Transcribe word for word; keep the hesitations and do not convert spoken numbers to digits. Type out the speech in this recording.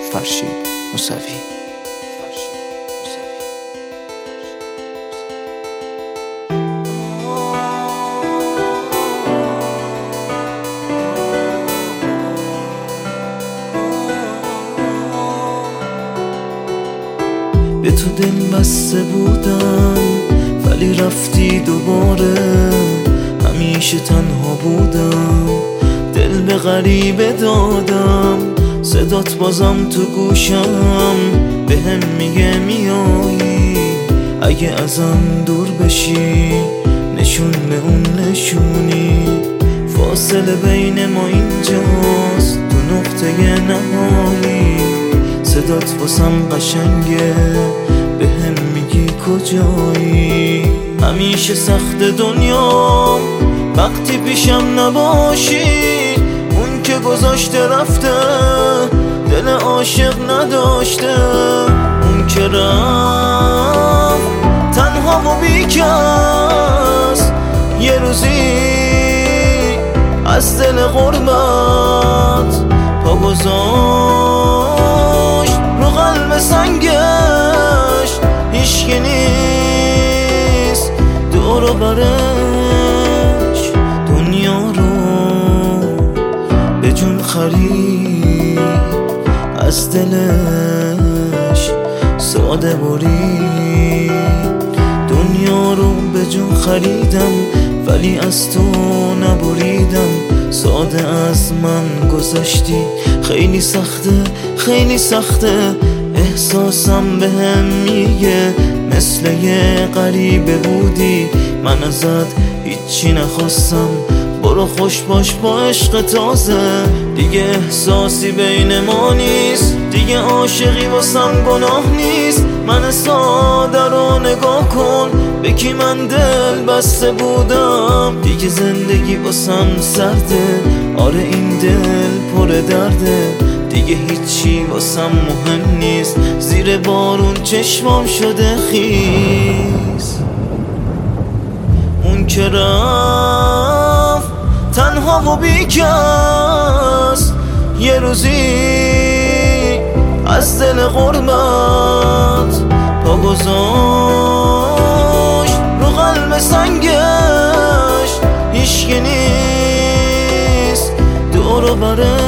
فرشید موسوی. به تو دل بسته بودم ولی رفتی دوباره، همیشه تنها بودم، دل به غریبه دادم، صدات بازم تو گوشم بهم میگه میایی، اگه ازم دور بشی نشون به اون نشونی، فاصله بین ما اینجاست تو نقطه نهایی، صدات واسم قشنگه بهم میگی کجایی، همیشه سخت دنیا وقتی پیشم نباشی، اون که گذاشته رفته دل عاشق نداشته، اون که رفت تنها و بیکس یه روزی از دل غربت پا گذاشت رو قلب سنگش، هیچکی نیست دور و برش، دنیا رو به جون خرید از دلش ساده برید، دنیا رو به جون خریدم ولی از تو نبریدم، ساده از من گذشتی، خیلی سخته خیلی سخته، احساسم به هم میگه مثل یه غریبه بودی، من ازت هیچی نخواستم، برو خوش باش با عشق تازه، دیگه احساسی بین ما نیست، دیگه عاشقی واسم گناه نیست، من ساده رو نگاه کن به کی من دل بسته بودم، دیگه زندگی واسم سرده، آره این دل پر درده، دیگه هیچی واسم مهم نیست، زیر بارون چشمام شده خیس، اون که رفت تنها و بیکس یه روزی از دل غربت پا گذاشت رو قلب سنگش، هیچکی نیست دور و برش.